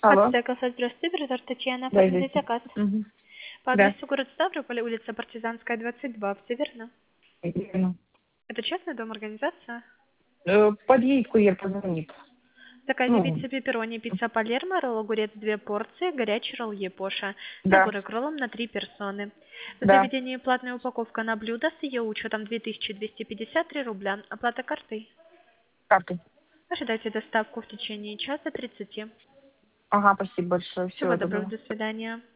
Алло. Ацтека, здравствуйте, оператор Татьяна, Да, оформите извините. заказ. Мгм. По Да. адресу город Ставрополь, улица Партизанская, 22, все верно? Верно. Это частный дом, организация? Подъедет курьер, позвонит. Заказе Ну, пицца пепперони, пицца палермо, ролл огурец 2 порции, горячий ролл епоша. да, Наборы к роллам на 3 персоны. В да. заведении платная упаковка на блюдо с ее учетом 2253 рубля. Оплата картой. Карты. Ожидайте доставку в течение часа 30. Ага, спасибо большое. Всего Всего доброго, доброго. до свидания.